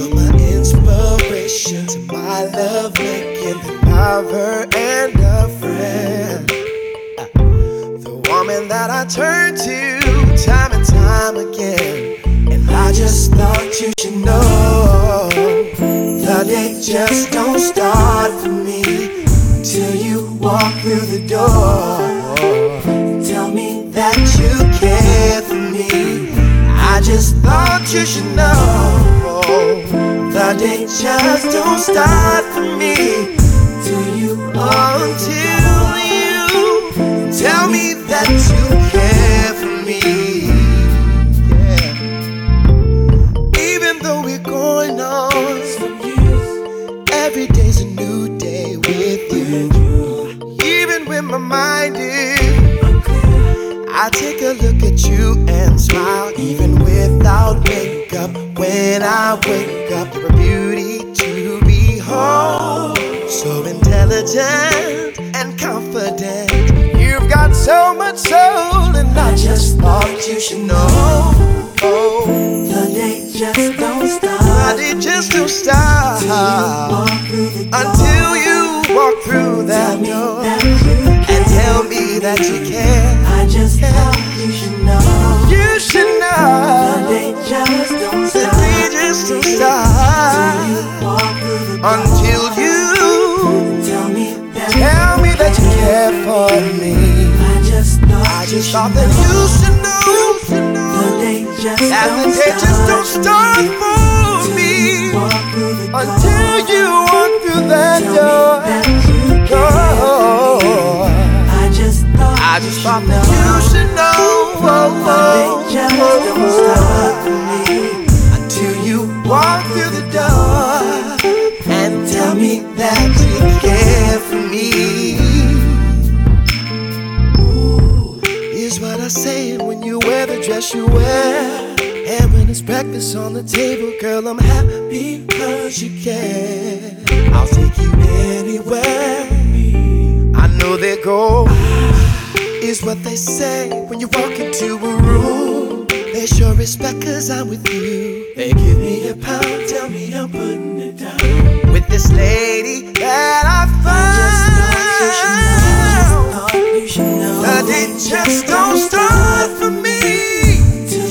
You're my inspiration to my love making, the lover and a friend. The woman that I turn to time and time again. And I just thought you should know the day just don't start for me till you walk through the door. Tell me that you care for me. I just thought you should know the day just don't start for me until you tell me that you care for me. Yeah. Even though we're going on some years, every day's a new day with you. Even when my mind is unclear, I take a look at you and smile. Even without makeup, when I wake up, you're a beauty to behold. So intelligent and confident, you've got so much soul. And I just thought you should know the day just don't stop. The day just don't stop until you walk through that door and tell me that you care. I just thought you should know. You should know the day just don't stop. The day just don't stop until you tell me that you care for me. I just thought that you should know the day just don't start for me until you walk through that door. I just thought that you should know the day just don't start for me until you walk through the door and tell me that you care for me. Here's what I say when you wear the dress you wear, and when it's breakfast on the table, girl, I'm happy because you care. I'll take you anywhere. I know their goal is what they say when you walk into a room. They show respect cause I'm with you. They give me a pound, tell me I'm putting it down with this lady that I found. The day just don't start for me till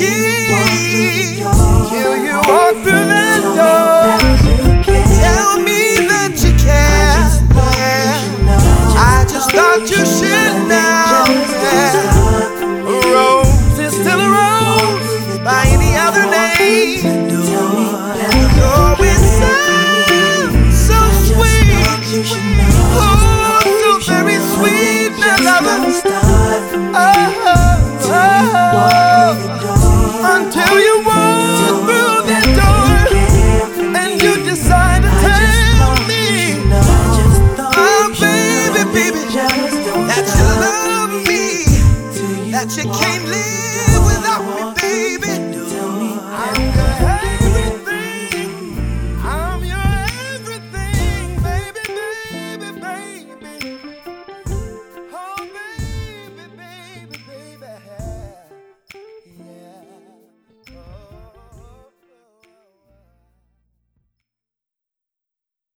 you walk through that door. Tell me that you care. I just thought you should know. A rose is still a rose by any other name. Oh, it sounds so sweet. Oh, so very sweet, my lover. Until you walk through that door and you decide to tell me, oh baby, that you love me, that you can't